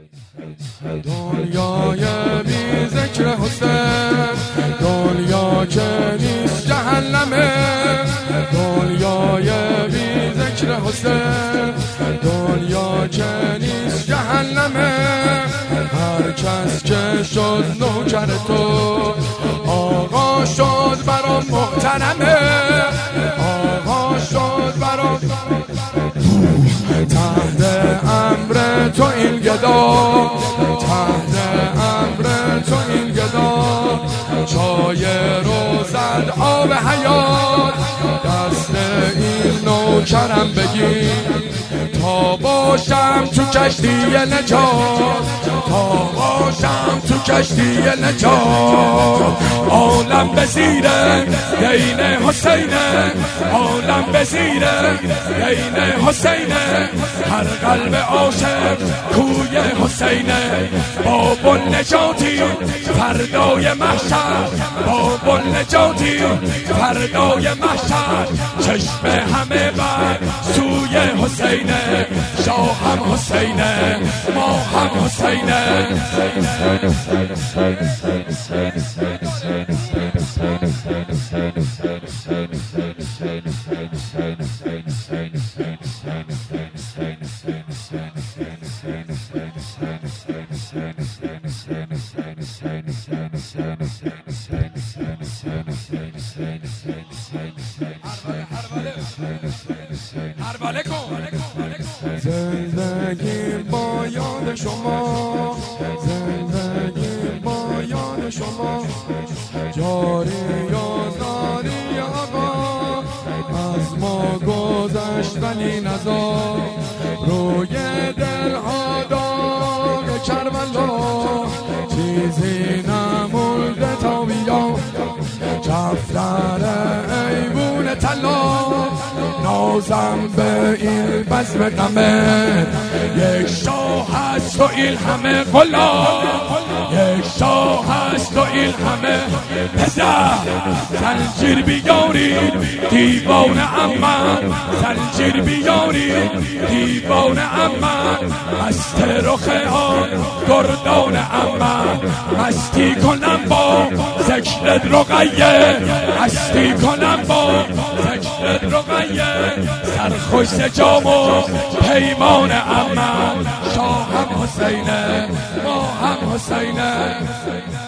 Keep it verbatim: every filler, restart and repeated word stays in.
دنیای بی ذکر حسین، دنیا که نیست جهنمه. دنیای بی ذکر حسین، دنیا که نیست جهنمه. هر کس که شد نوکر تو، آقا شد برام محترمه. آقا شد برام تحت امر تو این گدا، تحت امر تو این گدا. چای رو زد آب حیات، دست این نوکرم بگیر تا باشم تو کشتی نجات، تا باشم تو کشتی نجات. عالم به زیره دین حسینه، عالم به زیره دین حسینه. هر قلب عاشق کوی حسینه. باب النجاتی فردای محشر، باب النجاتی فردای محشر. چشم همه بر سوی حسینه، شاه هم حسینه، ما هم حسینه. زندگی با یاد شما، زندگی با یاد شما. جاری آزاری آقا از ما گذشت ولی نزار. روی دلها داغ کربلا، چیزی نمونده تا بیام. کفتر ایوون طلا، نازم به این بزم غمه. یک شاه هست و این همه غلام، یک شاه هست و این همه پدر. زنجیر بیارید دیوانه امن، زنجیر بیارید دیوانه امن. مست رخ آن گردان امن، مستی کنم با ذکر رقیه، مستی کنم با ذکر رقیه. سرخوش جام و پیمان امن، شاه هم حسینه، ما هم حسینه.